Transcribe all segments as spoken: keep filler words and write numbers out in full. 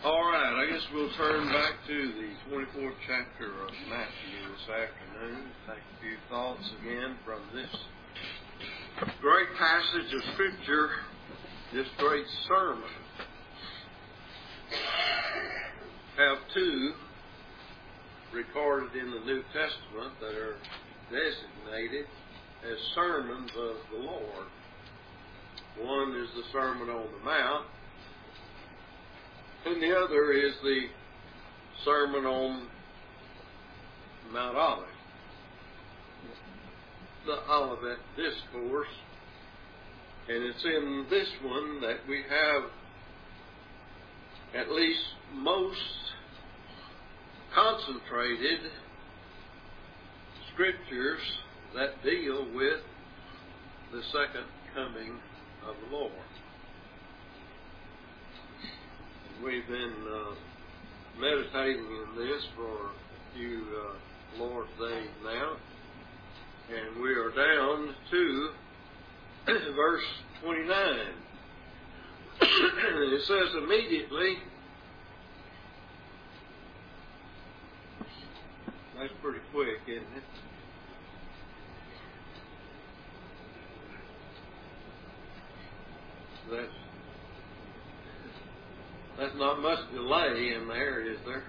All right, I guess we'll turn back to the twenty-fourth chapter of Matthew this afternoon. Take a few thoughts again from this great passage of Scripture, this great sermon. Have two recorded in the New Testament that are designated as sermons of the Lord. One is the Sermon on the Mount, and the other is the Sermon on Mount Olivet, the Olivet Discourse. And it's in this one that we have at least most concentrated scriptures that deal with the second coming of the Lord. We've been uh, meditating in this for a few uh, Lord's days now, and we are down to verse twenty-nine. It says, immediately, that's pretty quick, isn't it? That's That's not much delay in there, is there?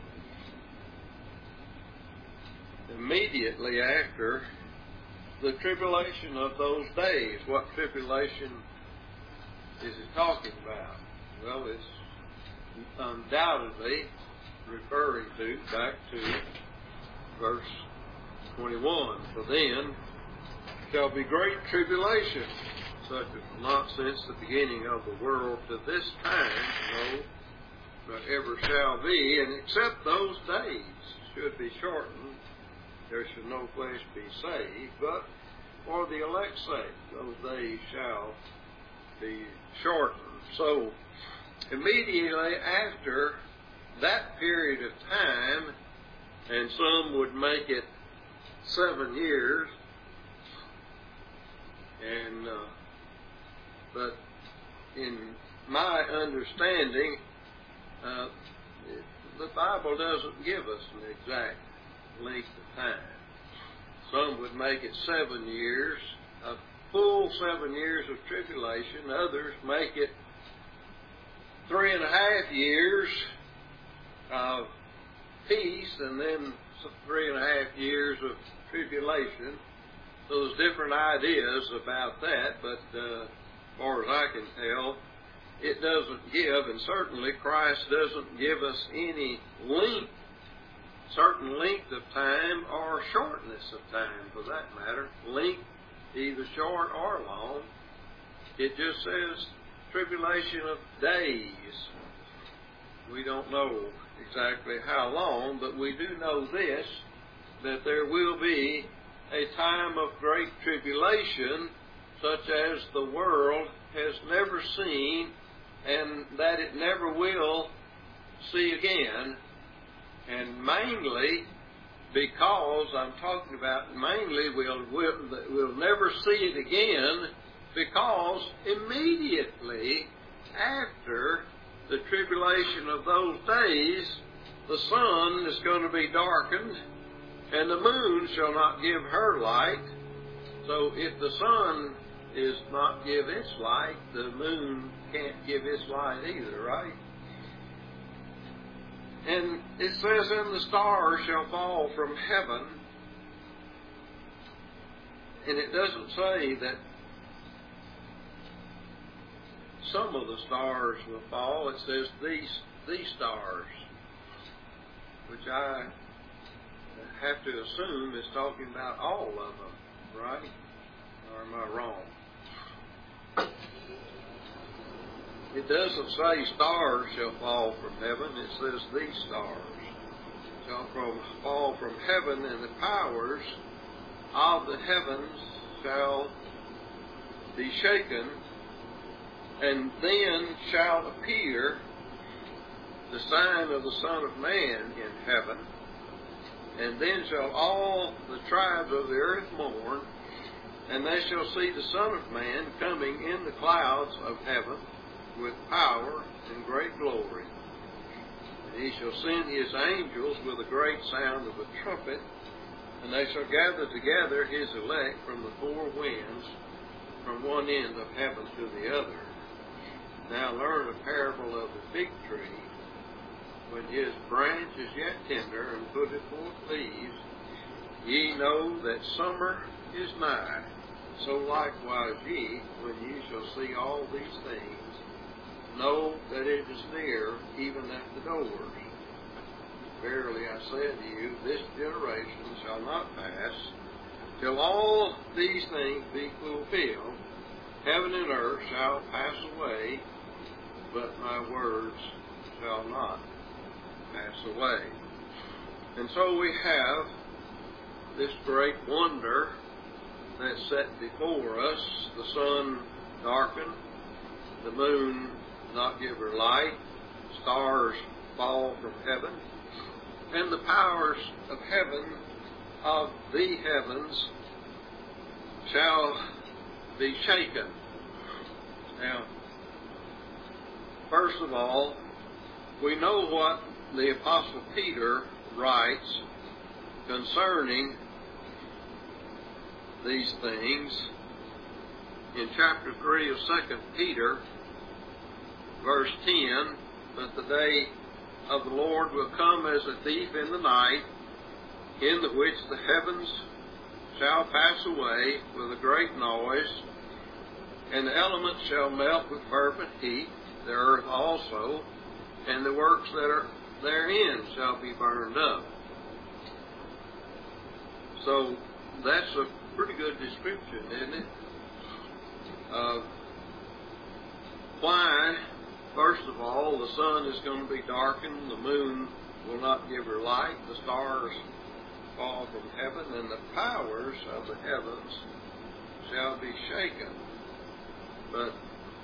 Immediately after the tribulation of those days. What tribulation is it talking about? Well, it's undoubtedly referring to, back to verse twenty-one. For then shall be great tribulation, such as not since the beginning of the world to this time, no, but ever shall be, and except those days should be shortened, there should no flesh be saved, but for the elect's sake, those days shall be shortened. So, immediately after that period of time, and some would make it seven years, and uh, but in my understanding, uh, the Bible doesn't give us an exact length of time. Some would make it seven years, a full seven years of tribulation. Others make it three and a half years of peace, and then three and a half years of tribulation. So there's different ideas about that, but uh, as far as I can tell, it doesn't give, and certainly Christ doesn't give us any length, certain length of time or shortness of time, for that matter, length either short or long. It just says tribulation of days. We don't know exactly how long, but we do know this, that there will be a time of great tribulation such as the world has never seen and that it never will see again. And mainly because, I'm talking about mainly we'll, we'll, we'll never see it again because immediately after the tribulation of those days, the sun is going to be darkened and the moon shall not give her light. So if the sun is not give its light, the moon can't give its light either, right? And it says, and the stars shall fall from heaven. And it doesn't say that some of the stars will fall. It says these, these stars, which I have to assume is talking about all of them, right? Or am I wrong? It doesn't say stars shall fall from heaven. It says these stars shall from, fall from heaven, and the powers of the heavens shall be shaken, and then shall appear the sign of the Son of Man in heaven, and then shall all the tribes of the earth mourn, and they shall see the Son of Man coming in the clouds of heaven with power and great glory. And he shall send his angels with a great sound of a trumpet, and they shall gather together his elect from the four winds, from one end of heaven to the other. Now learn a parable of the fig tree. When his branch is yet tender and putteth forth leaves, ye know that summer is nigh. So likewise ye, when ye shall see all these things, know that it is near, even at the doors. Verily I say unto you, this generation shall not pass till all these things be fulfilled. Heaven and earth shall pass away, but my words shall not pass away. And so we have this great wonder that's set before us. The sun darkened, the moon not give her light, stars fall from heaven, and the powers of heaven, of the heavens, shall be shaken. Now, first of all, we know what the Apostle Peter writes concerning these things in chapter three of Second Peter, verse ten. But the day of the Lord will come as a thief in the night, in the which the heavens shall pass away with a great noise, and the elements shall melt with fervent heat, the earth also, and the works that are therein shall be burned up. So that's a pretty good description, isn't it? Uh, why, first of all, the sun is going to be darkened, the moon will not give her light, the stars fall from heaven, and the powers of the heavens shall be shaken. But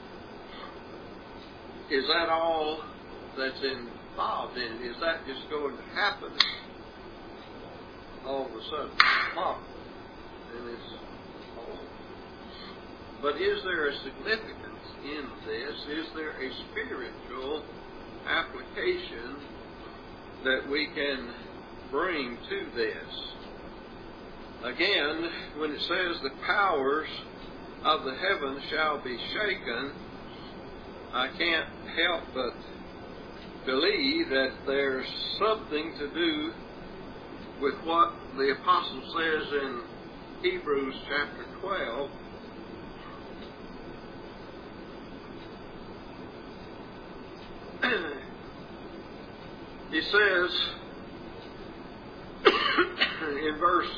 is that all that's involved in it? Is that just going to happen all of a sudden? Oh, and it's all. But is there a significance in this? Is there a spiritual application that we can bring to this? Again, when it says the powers of the heavens shall be shaken, I can't help but believe that there's something to do with what the apostle says in Hebrews chapter twelve. He says in verse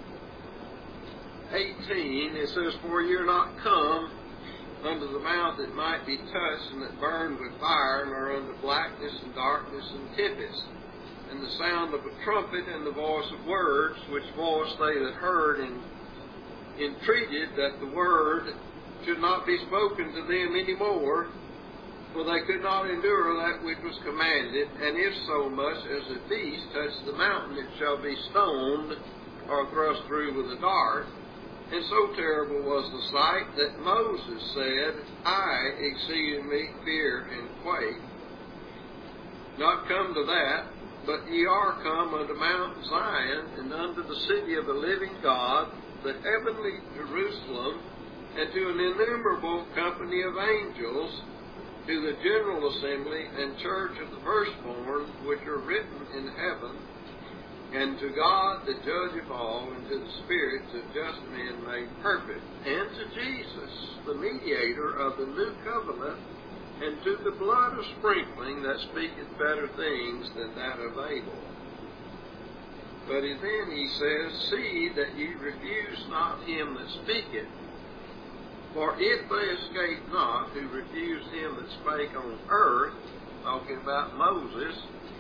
eighteen, it says, "For you're not come unto the mount that might be touched, and that burned with fire, nor unto blackness and darkness and tempest, and the sound of a trumpet and the voice of words, which voice they that heard and entreated that the word should not be spoken to them any more, for they could not endure that which was commanded. And if so much as a beast touch the mountain, it shall be stoned or thrust through with a dart. And so terrible was the sight that Moses said, I exceedingly fear and quake. Not come to that, but ye are come unto Mount Zion, and unto the city of the living God, the heavenly Jerusalem, and to an innumerable company of angels, to the general assembly and church of the firstborn, which are written in heaven, and to God the judge of all, and to the spirits of just men made perfect, and to Jesus, the mediator of the new covenant, and to the blood of sprinkling that speaketh better things than that of Abel." But then he says, "See that ye refuse not him that speaketh. For if they escape not who refused him that spake on earth," talking about Moses,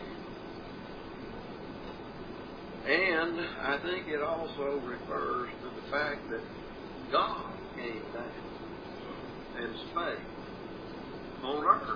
and I think it also refers to the fact that God came down and spake on earth.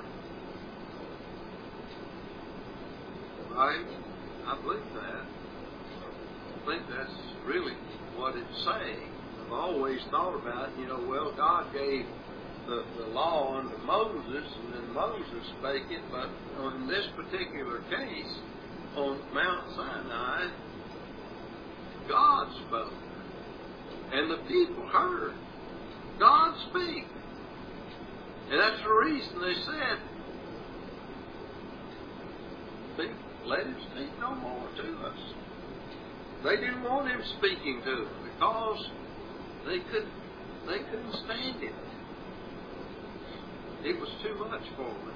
Right? I believe that. I think that's really what it's saying. I've always thought about, you know, well, God gave the, the law unto Moses, and then Moses spake it, but in this particular case, on Mount Sinai, God spoke. And the people heard God speak. And that's the reason they said, let him speak no more to us. They didn't want him speaking to them because they couldn't, they couldn't stand it. It was too much for them.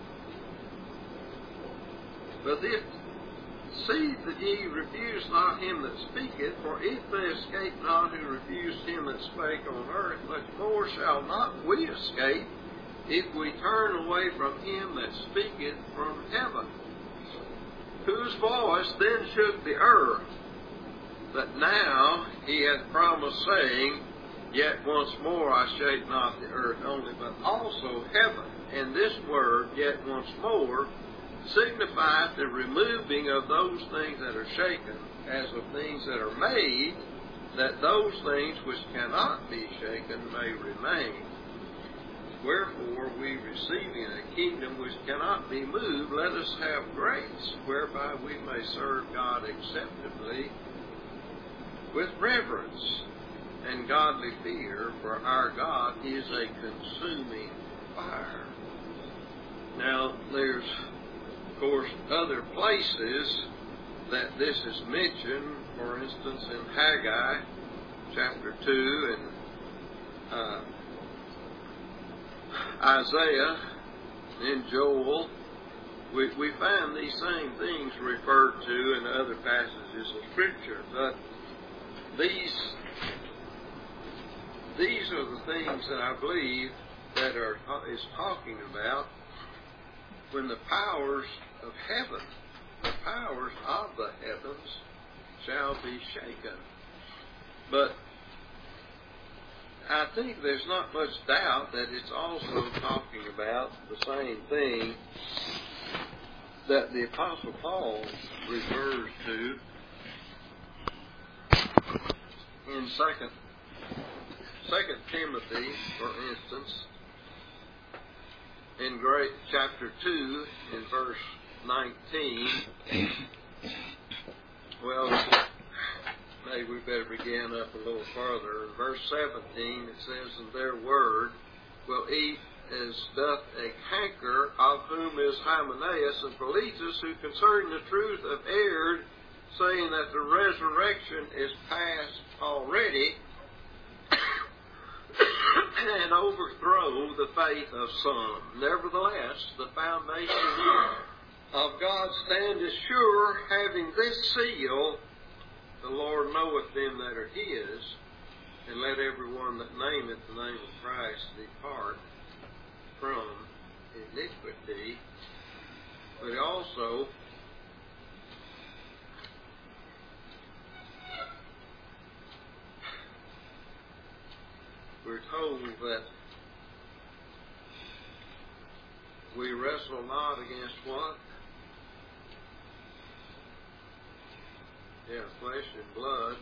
But if see that ye refuse not him that speaketh, for if they escape not who refused him that spake on earth, much more shall not we escape if we turn away from him that speaketh from heaven, whose voice then shook the earth. But now he hath promised, saying, Yet once more I shake not the earth only, but also heaven. And this word, yet once more, signifieth the removing of those things that are shaken, as of things that are made, that those things which cannot be shaken may remain. Wherefore, we receiving a kingdom which cannot be moved, let us have grace, whereby we may serve God acceptably with reverence and godly fear, for our God is a consuming fire. Now, there's, of course, other places that this is mentioned. For instance, in Haggai chapter two and uh, Isaiah and Joel, we, we find these same things referred to in other passages of Scripture. But these these are the things that I believe that are is talking about when the powers of heaven, the powers of the heavens, shall be shaken. But I think there's not much doubt that it's also talking about the same thing that the Apostle Paul refers to in Second Second Timothy, for instance, in great chapter two, in verse nineteen. Well, maybe we better begin up a little further. In verse seventeen, it says, "And their word will eat as doth a canker, of whom is Hymenaeus and Philetus, who concerning the truth have erred, saying that the resurrection is past already, and overthrow the faith of some. Nevertheless, the foundation of God standeth sure, having this seal, the Lord knoweth them that are his, and let every one that nameth the name of Christ depart from iniquity." But also, we're told that we wrestle not against what? Yeah, flesh and blood.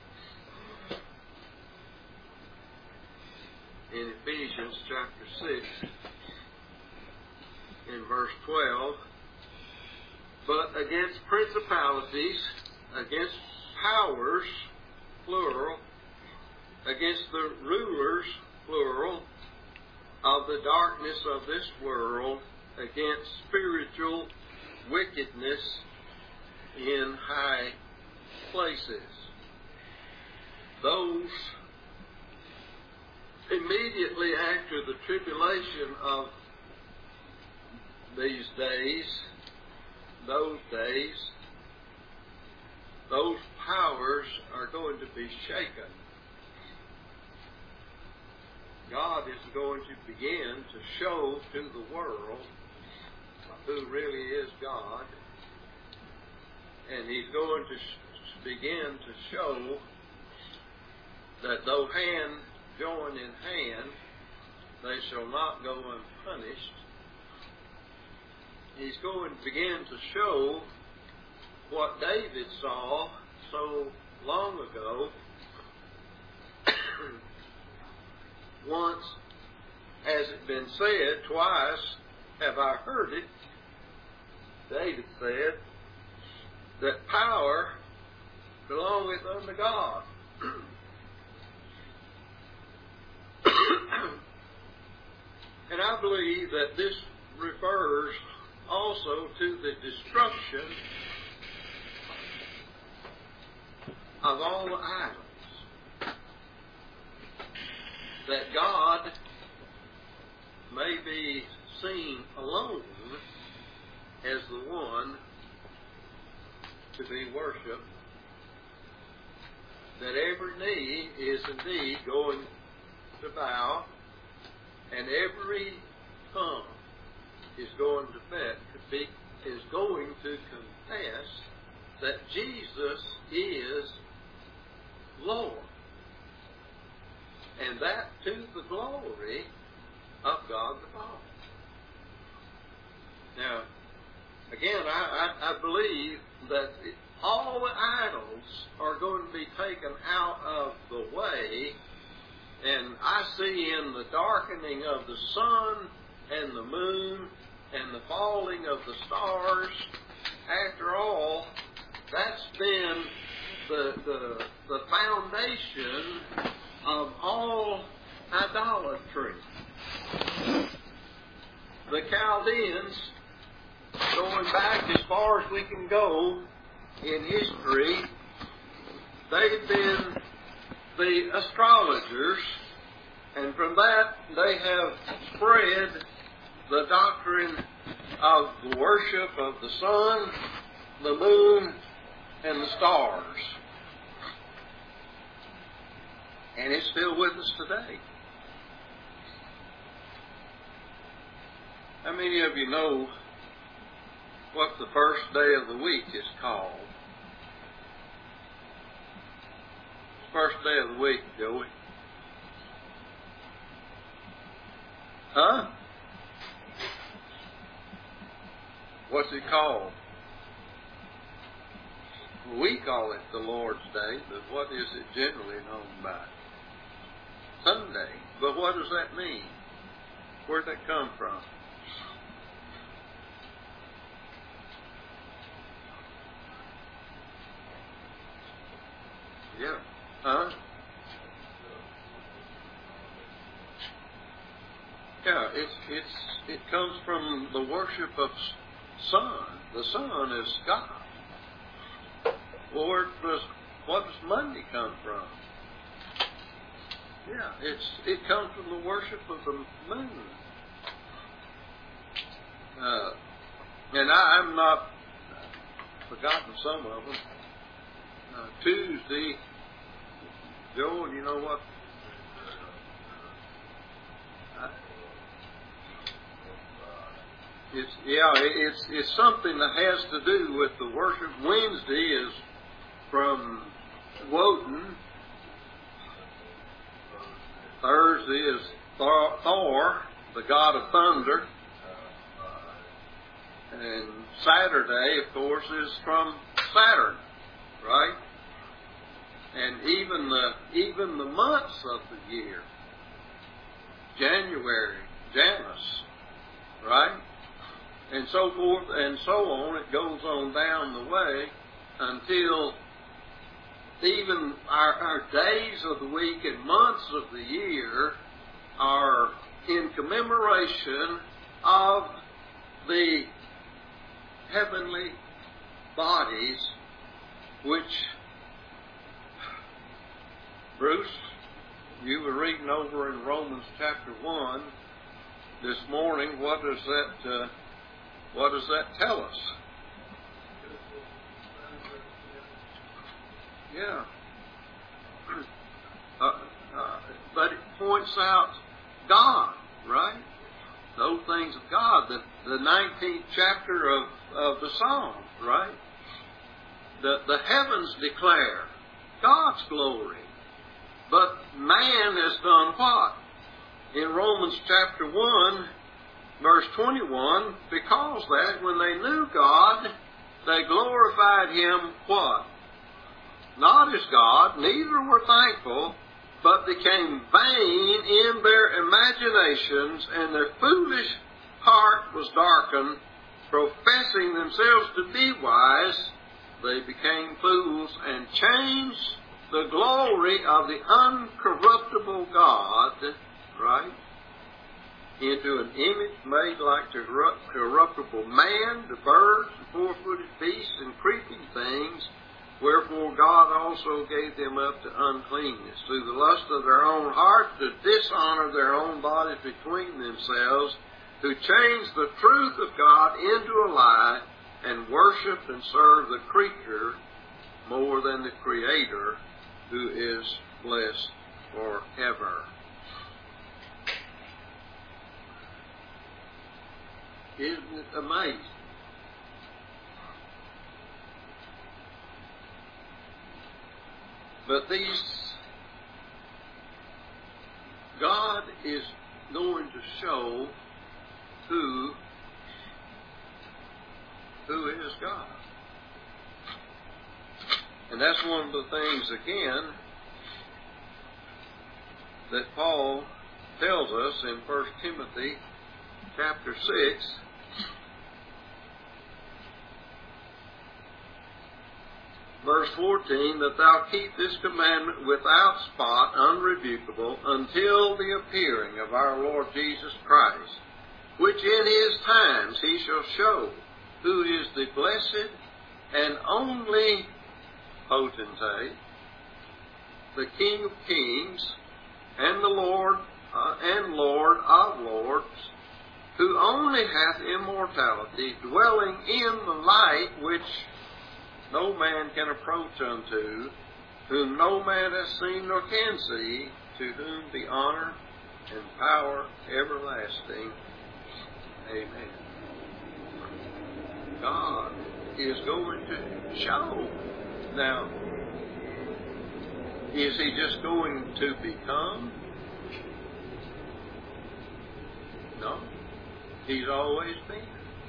In Ephesians chapter six, in verse twelve, "But against principalities, against powers," plural, "against the rulers," plural, "of the darkness of this world, against spiritual wickedness in high places." Those immediately after the tribulation of these days, those days, those powers are going to be shaken. God is going to begin to show to the world who really is God, and He's going to sh- begin to show that though hand join in hand, they shall not go unpunished. He's going to begin to show what David saw so long ago, once has it been said, twice have I heard it, David said, that power belongeth unto God. And I believe that this refers also to the destruction of all the idols. That God may be seen alone as the one to be worshipped. That every knee is indeed going to bow, and every tongue is going to be, is going to confess that Jesus is Lord, and that to the glory of God the Father. Now, again, I, I, I believe that all the idols are going to be taken out of the way. And I see in the darkening of the sun and the moon and the falling of the stars, after all, that's been the, the, the foundation of all idolatry. The Chaldeans, going back as far as we can go in history, they've been the astrologers, and from that they have spread the doctrine of the worship of the sun, the moon, and the stars. And it's still with us today. How many of you know what the first day of the week is called? First day of the week, Joey. Huh? What's it called? We call it the Lord's Day, but what is it generally known by? Sunday. But what does that mean? Where'd that come from? Yeah. Huh? Yeah, it's it's it comes from the worship of sun. The sun is God. Well, where does what does Monday come from? Yeah, it's it comes from the worship of the moon. Uh, and I, I'm not uh, forgotten some of them. Uh, Tuesday, Joel, you know what? Uh, it's yeah, it's it's something that has to do with the worship. Wednesday is from Woden. Thursday is Thor, Thor, the god of thunder. And Saturday, of course, is from Saturn, right? And even the even the months of the year, January, Janus, right? And so forth and so on. It goes on down the way until even our, our days of the week and months of the year are in commemoration of the heavenly bodies, which, Bruce, you were reading over in Romans chapter one this morning. What does that uh, what does that tell us? Yeah. Uh, uh, but it points out God, right? Those things of God. The, the nineteenth chapter of, of the Psalms, right? The, the heavens declare God's glory. But man has done what? In Romans chapter one, verse twenty-one, because that when they knew God, they glorified Him what? Not as God, neither were thankful, but became vain in their imaginations, and their foolish heart was darkened. Professing themselves to be wise, they became fools and changed the glory of the uncorruptible God, right, into an image made like to corruptible man, to birds, and four-footed beasts, and creeping things. Wherefore God also gave them up to uncleanness, through the lust of their own heart, to dishonor their own bodies between themselves, who changed the truth of God into a lie, and worshiped and served the creature more than the Creator, who is blessed forever. Isn't it amazing? But these, God is going to show who, who is God. And that's one of the things, again, that Paul tells us in First Timothy chapter six. Verse fourteen, that thou keep this commandment without spot, unrebukable, until the appearing of our Lord Jesus Christ, which in his times he shall show who is the blessed and only potentate, the King of kings, and the Lord uh, and Lord of lords, who only hath immortality, dwelling in the light which no man can approach unto, whom no man has seen nor can see, to whom be honor and power everlasting. Amen. God is going to show. Now, is he just going to become? No. He's always been.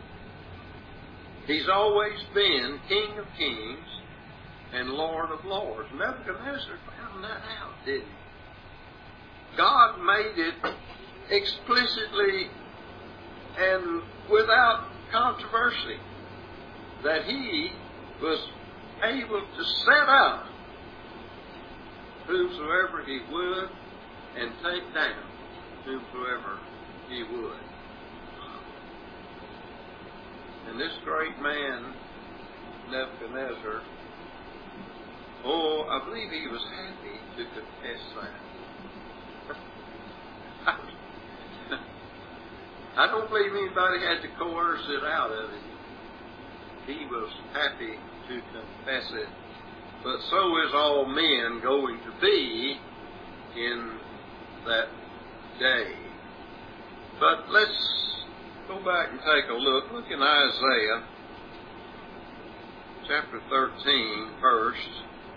He's always been King of kings and Lord of lords. Nebuchadnezzar found that out, didn't he? God made it explicitly and without controversy that he was able to set up whomsoever he would and take down whomsoever he would. And this great man, Nebuchadnezzar, oh, I believe he was happy to confess that. I don't believe anybody had to coerce it out of him. He was happy to confess it. But so is all men going to be in that day. But let's go back and take a look. Look in Isaiah chapter thirteen first.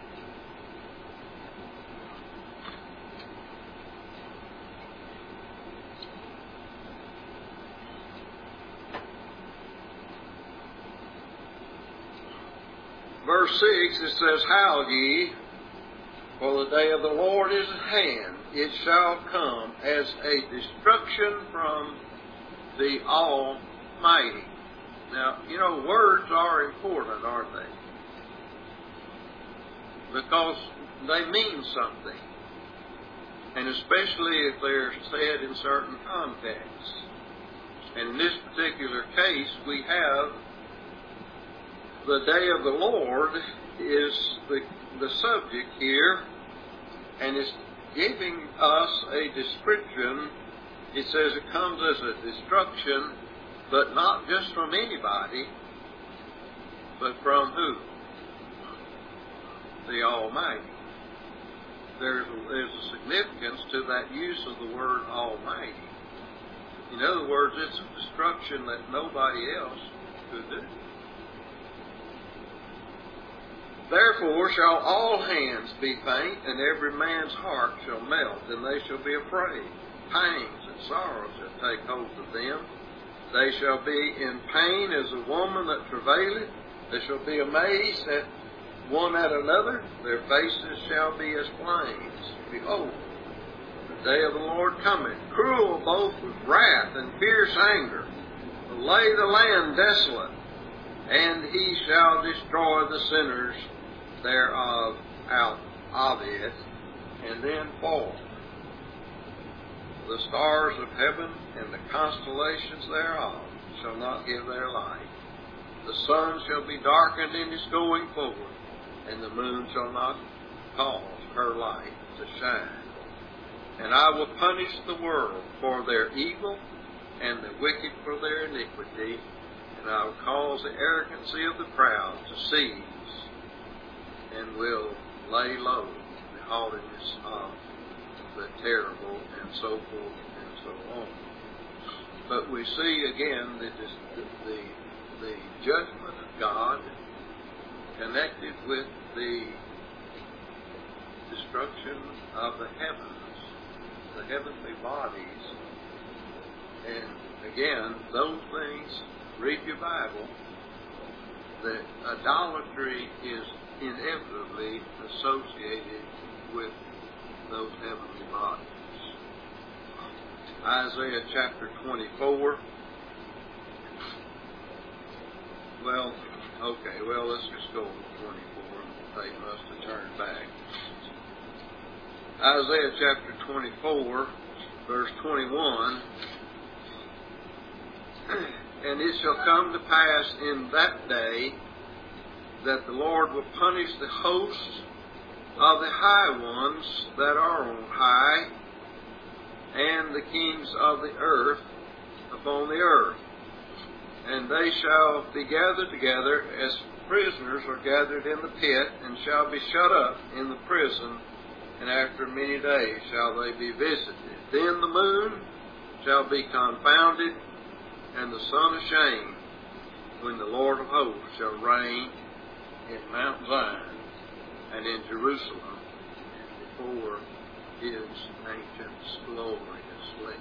Verse six, it says, Howl ye, for the day of the Lord is at hand. It shall come as a destruction from the Almighty. Now, you know, words are important, aren't they? Because they mean something. And especially if they're said in certain contexts. And in this particular case, we have the day of the Lord is the, the subject here, and it's giving us a description. It says it comes as a destruction, but not just from anybody, but from who? The Almighty. There's a, there's a significance to that use of the word Almighty. In other words, it's a destruction that nobody else could do. Therefore shall all hands be faint, and every man's heart shall melt, and they shall be afraid. Pangs and sorrows shall take hold of them. They shall be in pain as a woman that travaileth. They shall be amazed at one at another, their faces shall be as flames. Behold, the day of the Lord cometh, cruel both with wrath and fierce anger, to lay the land desolate, and he shall destroy the sinners thereof out of it, and then fall. The stars of heaven and the constellations thereof shall not give their light. The sun shall be darkened in his going forward, and the moon shall not cause her light to shine. And I will punish the world for their evil, and the wicked for their iniquity, and I will cause the arrogancy of the proud to cease, and will lay low the haughtiness of the terrible, and so forth and so on. But we see again the, the, the, the judgment of God connected with the destruction of the heavens, the heavenly bodies. And again, those things, read your Bible, that idolatry is inevitably associated with those heavenly bodies. Isaiah chapter twenty-four. Well, okay, well, let's just go to twenty-four. They must have turned back. Isaiah chapter twenty-four, verse twenty-one. And it shall come to pass in that day that the Lord will punish the hosts of the high ones that are on high, and the kings of the earth upon the earth. And they shall be gathered together as prisoners are gathered in the pit, and shall be shut up in the prison, and after many days shall they be visited. Then the moon shall be confounded, and the sun ashamed, when the Lord of hosts shall reign in Mount Zion and in Jerusalem, and before his ancient gloriously.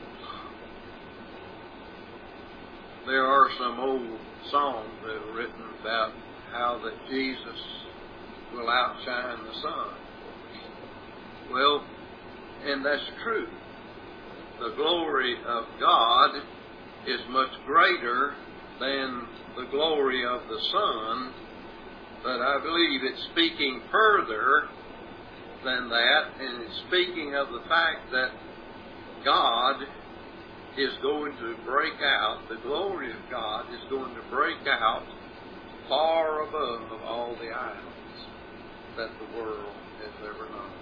There are some old songs that are written about how that Jesus will outshine the sun. Well, and that's true. The glory of God is much greater than the glory of the sun, but I believe it's speaking further than that, and it's speaking of the fact that God is going to break out, the glory of God is going to break out far above all the idols that the world has ever known.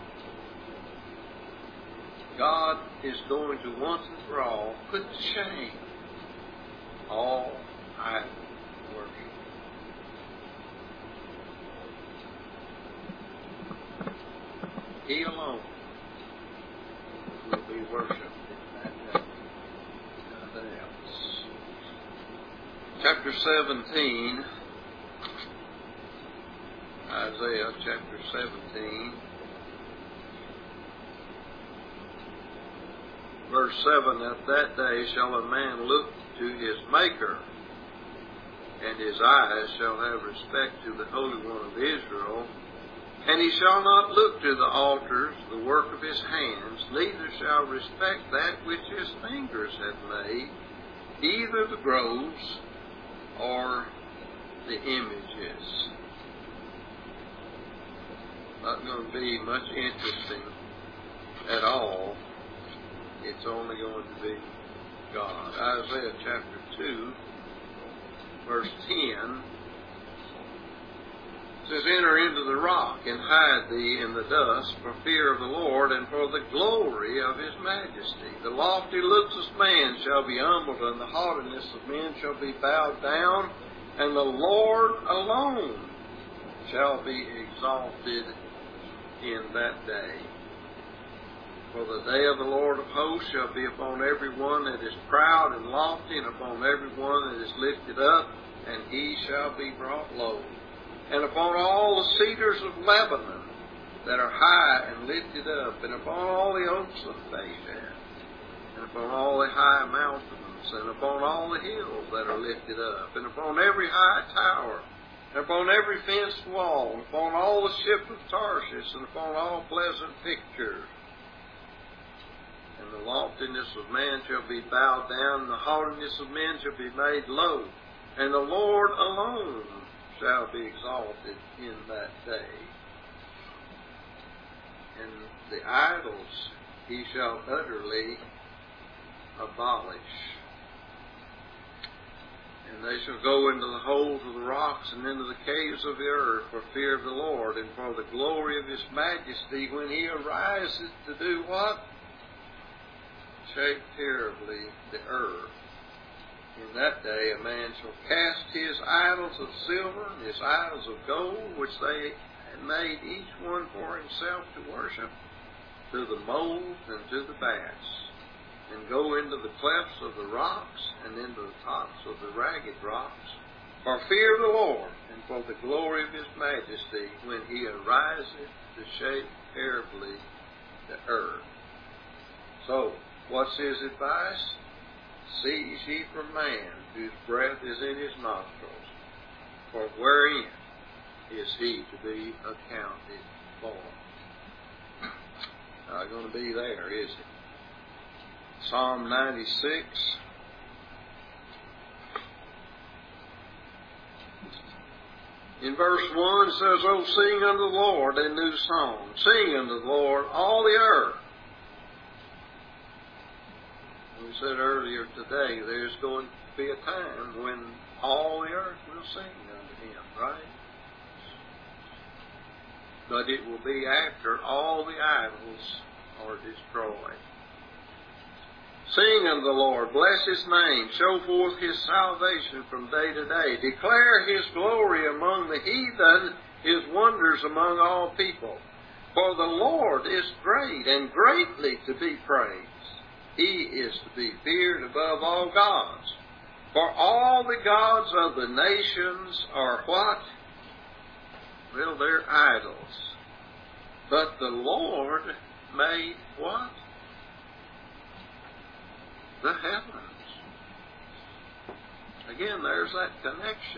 God is going to once and for all put to shame all idol worship. He alone will be worshipped in that day. Nothing else. Chapter seventeen, Isaiah chapter seventeen, verse seven, at that day shall a man look to his Maker, and his eyes shall have respect to the Holy One of Israel. And he shall not look to the altars, the work of his hands, neither shall respect that which his fingers have made, either the groves or the images. Not going to be much interesting at all. It's only going to be God. Isaiah chapter two, verse ten. It says, enter into the rock, and hide thee in the dust, for fear of the Lord, and for the glory of his majesty. The lofty looks of man shall be humbled, and the haughtiness of men shall be bowed down, and the Lord alone shall be exalted in that day. For the day of the Lord of hosts shall be upon every one that is proud and lofty, and upon every one that is lifted up, and he shall be brought low. And upon all the cedars of Lebanon that are high and lifted up, and upon all the oaks of Bashan, and upon all the high mountains, and upon all the hills that are lifted up, and upon every high tower, upon every fenced wall, and upon all the ships of Tarshish, and upon all pleasant pictures. And the loftiness of man shall be bowed down, and the haughtiness of men shall be made low, and the Lord alone shall be exalted in that day. And the idols he shall utterly abolish. And they shall go into the holes of the rocks and into the caves of the earth for fear of the Lord and for the glory of his majesty when he arises to do what? Shake terribly the earth. In that day a man shall cast his idols of silver and his idols of gold, which they had made each one for himself to worship, to the moles and to the bats, and go into the clefts of the rocks and into the tops of the ragged rocks, for fear of the Lord and for the glory of his majesty when he ariseth to shake terribly the earth. So, what's his advice? Cease ye from man, whose breath is in his nostrils, for wherein is he to be accounted for? Not going to be there, is it? Psalm ninety-six. In verse one it says, "O sing unto the Lord a new song. Sing unto the Lord all the earth." We said earlier today, there's going to be a time when all the earth will sing unto him, right? But it will be after all the idols are destroyed. Sing unto the Lord, bless his name, show forth his salvation from day to day. Declare his glory among the heathen, his wonders among all people. For the Lord is great and greatly to be praised. He is to be feared above all gods. For all the gods of the nations are what? Well, they're idols. But the Lord made what? The heavens. Again, there's that connection.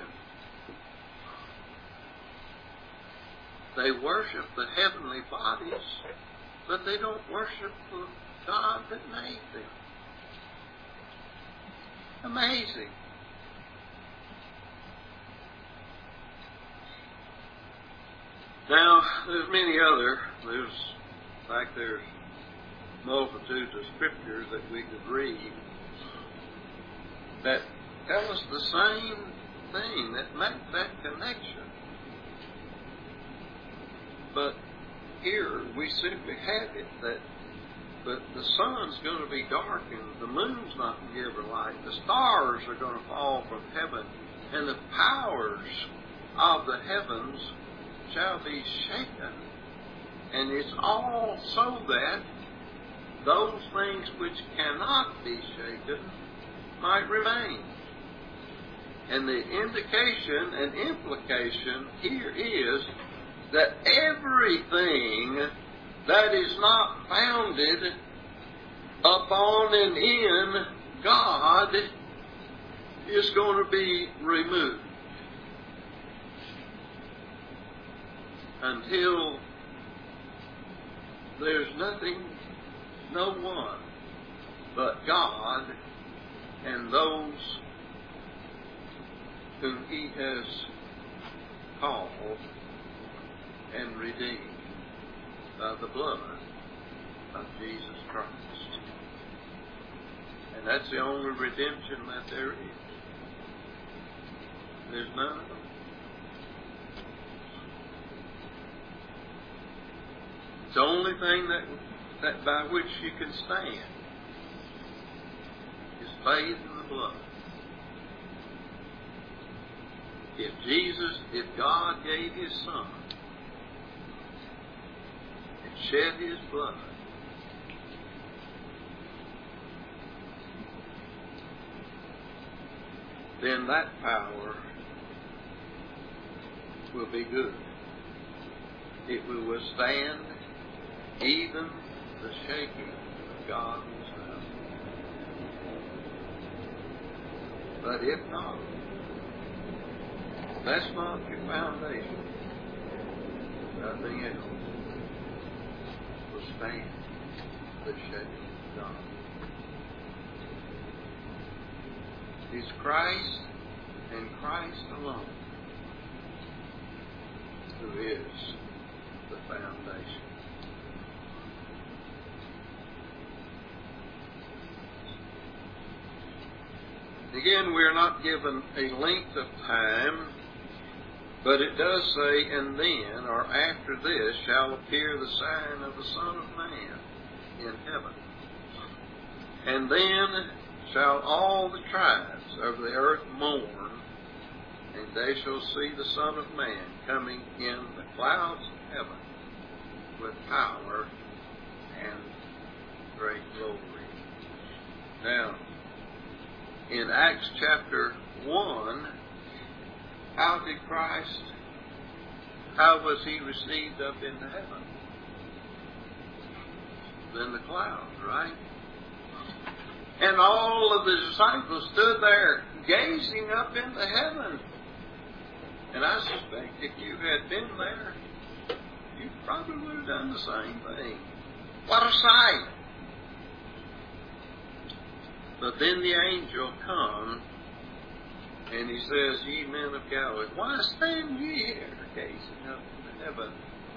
They worship the heavenly bodies, but they don't worship the God that made them. Amazing. Now, there's many other, there's, in fact, there's multitudes of scriptures that we could read that tell us the same thing, that make that connection. But here we simply have it that But the sun's going to be darkened, the moon's not going to give her light, the stars are going to fall from heaven, and the powers of the heavens shall be shaken. And it's all so that those things which cannot be shaken might remain. And the indication and implication here is that everything that is not founded upon and in God is going to be removed until there's nothing, no one but God and those whom he has called and redeemed by the blood of Jesus Christ. And that's the only redemption that there is. There's none of them. It's the only thing that, that by which you can stand is faith in the blood. If Jesus, if God gave his Son and shed his blood, then that power will be good. It will withstand even the shaking of God's mouth. But if not, That's not your foundation. Nothing else will stand the shaking of God. It's Christ and Christ alone who is the foundation. Again, we are not given a length of time, but it does say, and then, or after this, shall appear the sign of the Son of Man in heaven. And then shall all the tribes of the earth mourn, and they shall see the Son of Man coming in the clouds of heaven with power and great glory. Now, in Acts chapter one, how did Christ, how was he received up into heaven? In the clouds, right? And all of the disciples stood there gazing up into heaven. And I suspect if you had been there, you probably would have done the same thing. What a sight! But then the angel comes, and he says, Ye men of Galilee, why stand ye here gazing up into heaven?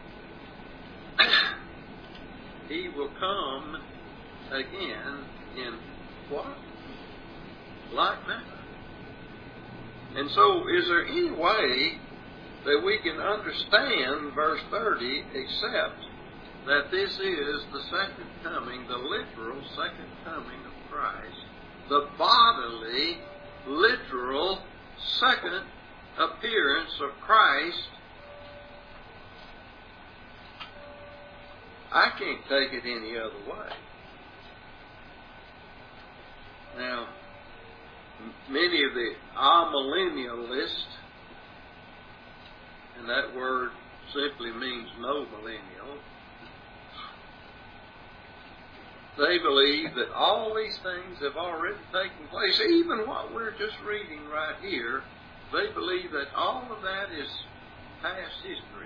He will come again in what? Like manner. And so, is there any way that we can understand verse thirty except that this is the second coming, the literal second coming of Christ, the bodily, literal second appearance of Christ? I can't take it any other way. Now, many of the amillennialists, and that word simply means no millennial, they believe that all these things have already taken place. Even what we're just reading right here, they believe that all of that is past history.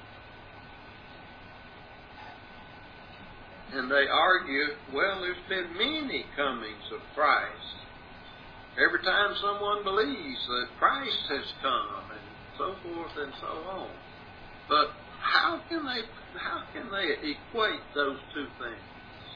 And they argue, well, there's been many comings of Christ. Every time someone believes that Christ has come, and so forth and so on. But how can they how can they equate those two things?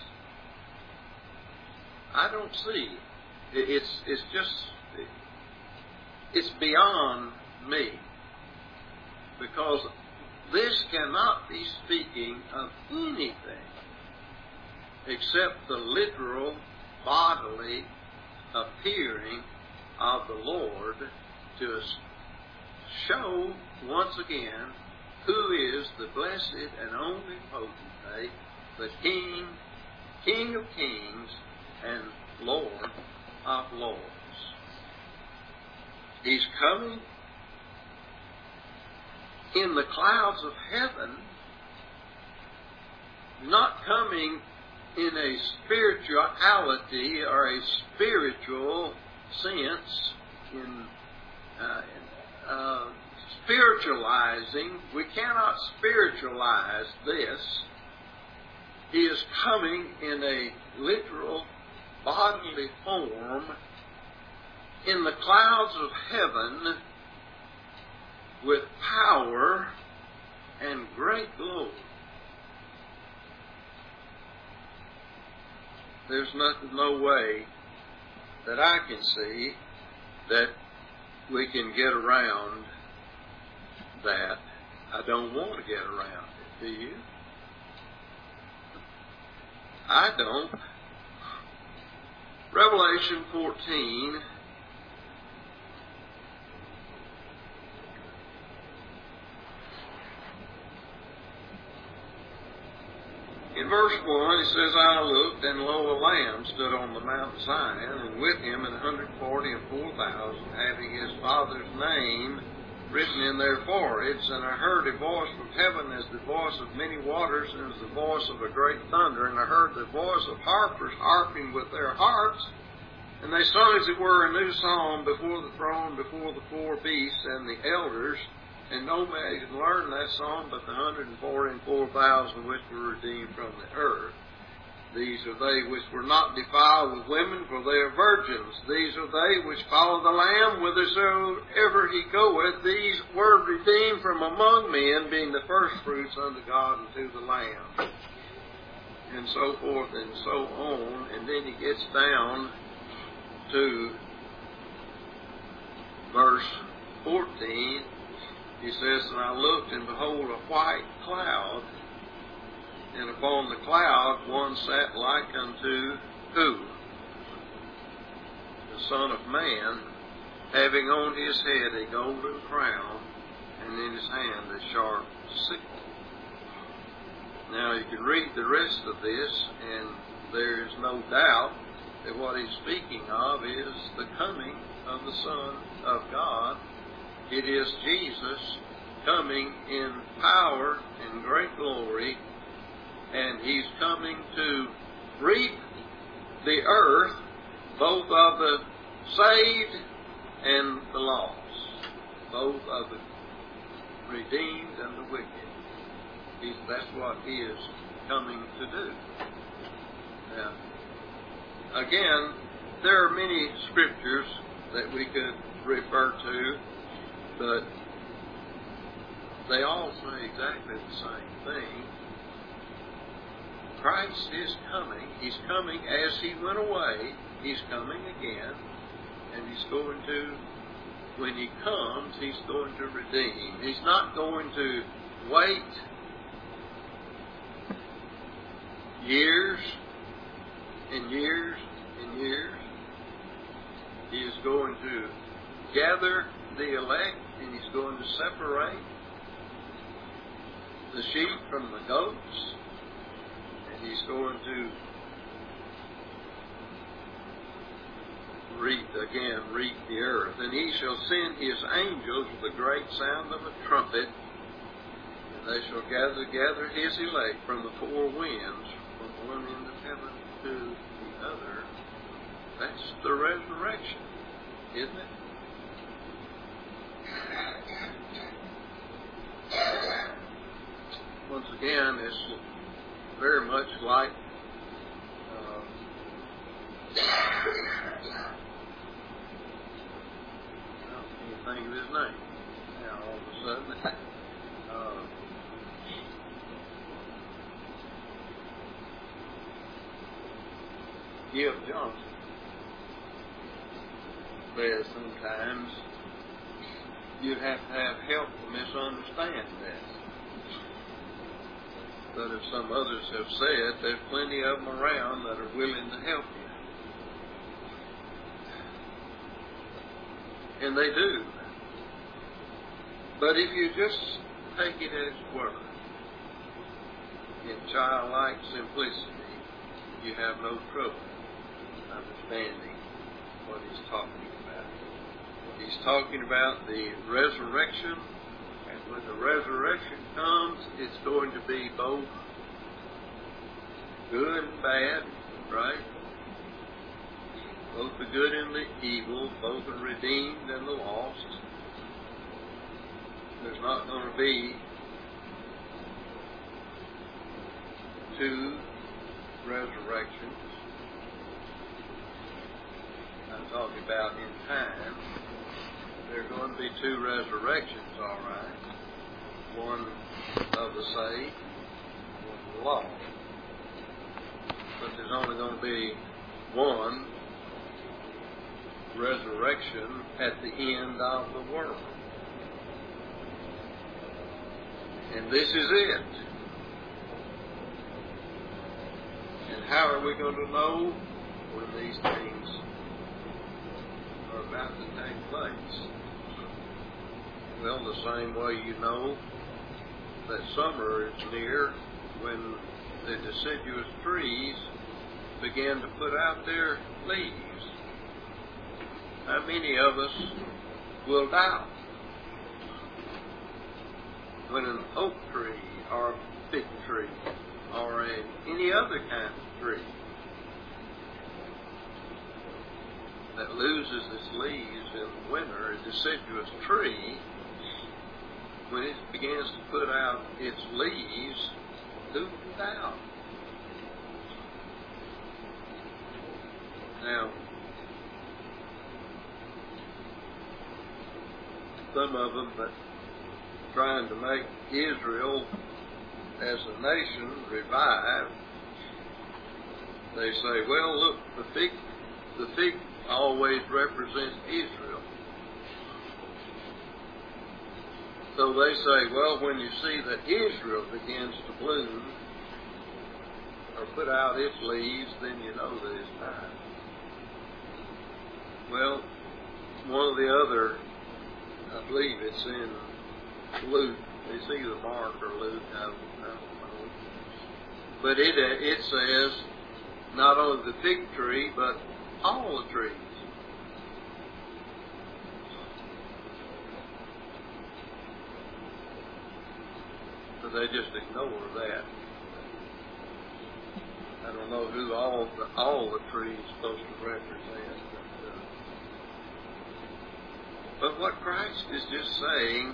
I don't see. It's it's just it's beyond me, because this cannot be speaking of anything except the literal bodily appearing of the Lord to show once again who is the blessed and only potentate, the King, King of kings and Lord of lords. He's coming in the clouds of heaven, not coming in a spirituality or a spiritual sense, in uh, uh, spiritualizing. We cannot spiritualize this. He is coming in a literal bodily form in the clouds of heaven with power and great glory. There's nothing, no way that I can see that we can get around that. I don't want to get around it. Do you? I don't. Revelation fourteen. In verse one, it says, I looked, and lo, a lamb stood on the Mount Zion, and with him an hundred forty and four thousand, having his Father's name written in their foreheads. And I heard a voice from heaven as the voice of many waters, and as the voice of a great thunder. And I heard the voice of harpers harping with their harps And they sung, as it were, a new song before the throne, before the four beasts and the elders. And no man can learn that song but the hundred and forty and four thousand which were redeemed from the earth. These are they which were not defiled with women, for they are virgins. These are they which follow the Lamb whithersoever he goeth. These were redeemed from among men, being the firstfruits unto God and to the Lamb. And so forth and so on. And then he gets down to verse fourteen. He says, And I looked, and behold, a white cloud, and upon the cloud one sat like unto who? The Son of Man, having on his head a golden crown, and in his hand a sharp sickle. Now you can read the rest of this, and there is no doubt that what he's speaking of is the coming of the Son of God. It is Jesus coming in power and great glory, and he's coming to reap the earth, both of the saved and the lost, both of the redeemed and the wicked. He's, that's what he is coming to do. Now, again, there are many scriptures that we could refer to, but they all say exactly the same thing. Christ is coming. He's coming as he went away. He's coming again. And he's going to, when he comes, he's going to redeem. He's not going to wait years and years and years. He is going to gather the elect, and he's going to separate the sheep from the goats, and he's going to reap again, reap the earth. And he shall send his angels with a great sound of a trumpet, and they shall gather, gather his elect from the four winds, from one end of heaven to the other. That's the resurrection, isn't it? Once again, it's very much like uh, I can't think of his name now all of a sudden. uh, Gil Johnson says sometimes you'd have to have help to misunderstand that. But as some others have said, there's plenty of them around that are willing to help you. And they do. But if you just take it as word, in childlike simplicity, you have no trouble understanding what he's talking about. He's talking about the resurrection. And when the resurrection comes, it's going to be both good and bad, right? Both the good and the evil, both the redeemed and the lost. There's not going to be two resurrections. I'm talking about in time. There are going to be two resurrections, all right. One of the saved, one of the lost. But there's only going to be one resurrection at the end of the world. And this is it. And how are we going to know when these things are about to take place? Well, the same way you know that summer is near when the deciduous trees begin to put out their leaves. How many of us will doubt when an oak tree or a fig tree or a, any other kind of tree that loses its leaves in the winter, a deciduous tree, when it begins to put out its leaves, who can doubt? Now, some of them that trying to make Israel as a nation revive, they say, well, look, the fig, the fig always represents Israel. So they say, well, when you see that Israel begins to bloom or put out its leaves, then you know that it's time. Well, one of the other, I believe it's in Luke, it's either Mark or Luke, I don't, I don't know. But it, it says, not only the fig tree, but all the trees. But they just ignore that. I don't know who all the, all the trees are supposed to represent. But, uh, but what Christ is just saying,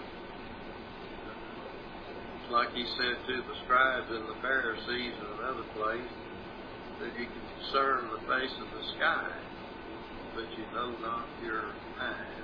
like he said to the scribes and the Pharisees in another place, that you can discern the face of the sky, but you know not your time.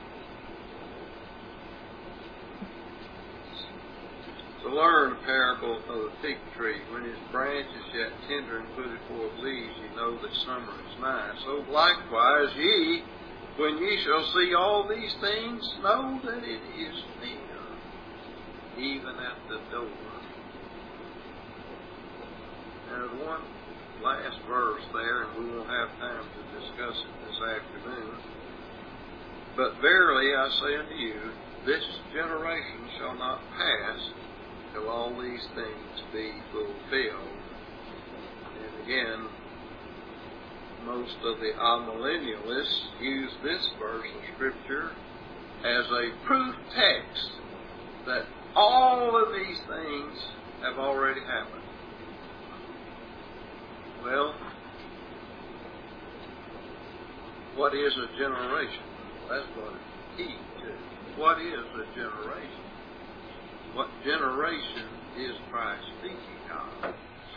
So learn the parable of the fig tree. When his branch is yet tender and putteth forth leaves, ye know that summer is nigh. So likewise ye, when ye shall see all these things, know that it is near, even at the door. Now the one last verse there, and we won't have time to discuss it this afternoon. But verily I say unto you, this generation shall not pass till all these things be fulfilled. And again, most of the amillennialists use this verse of Scripture as a proof text that all of these things have already happened. Well, what is a generation? That's what it's key to. What is a generation? What generation is Christ speaking of?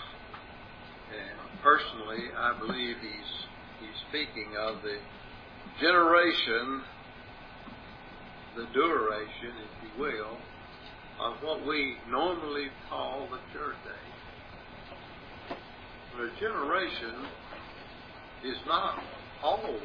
And personally, I believe he's he's speaking of the generation, the duration, if you will, of what we normally call the church age. But a generation is not always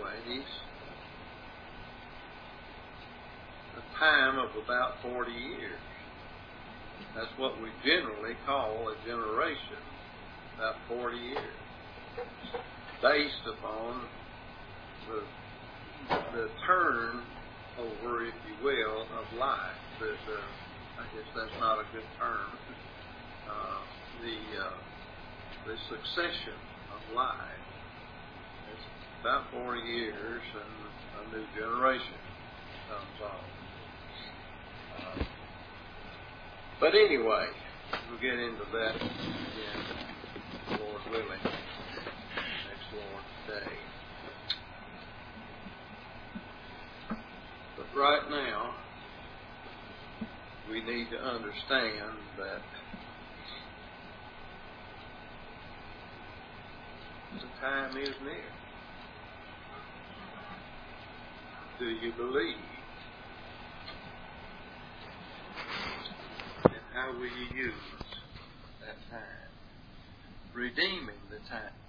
a time of about forty years. That's what we generally call a generation, about forty years, based upon the, the turn over, if you will, of life. The, the, I guess that's not a good term. Uh, the uh, the succession of life. It's about forty years, and a new generation comes on. Uh, But anyway, we'll get into that again, Lord willing, next Lord's Day. But right now, we need to understand that the time is near. Do you believe? How will you use that time? Redeeming the time.